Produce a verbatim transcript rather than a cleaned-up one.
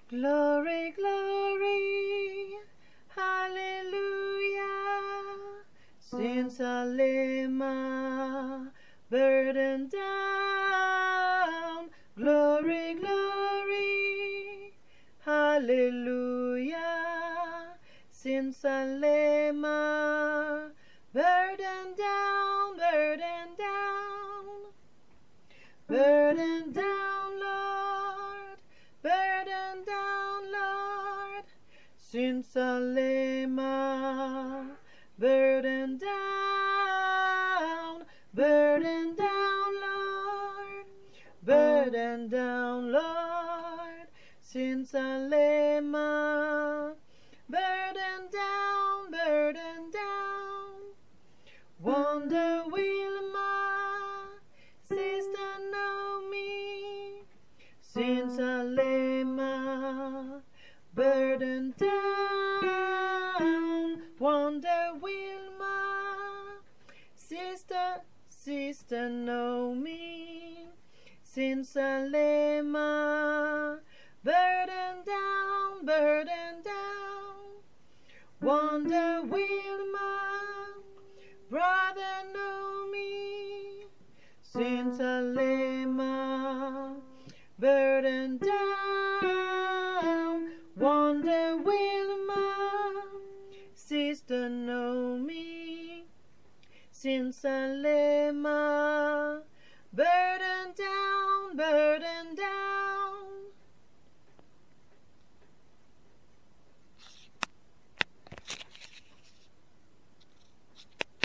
Glory, glory, hallelujah. Since Alema burdened down. Glory, glory, hallelujah. Since Alema burdened down, burdened down, burdened down, Lord, burdened down, Lord. Since Alema burdened down, burdened down, Lord, burdened down, Lord. Since Alema burdened down, burdened down. Wonder Wilma, Sister Naomi, since Alema burdened down. Wonder Wilma, Sister, Sister Naomi, since Alema burdened down, burdened down. Wonder Wilma, Brother Naomi, since Alema burdened down. Wonder Wilma, Sister Naomi, since Alema burdened down, burdened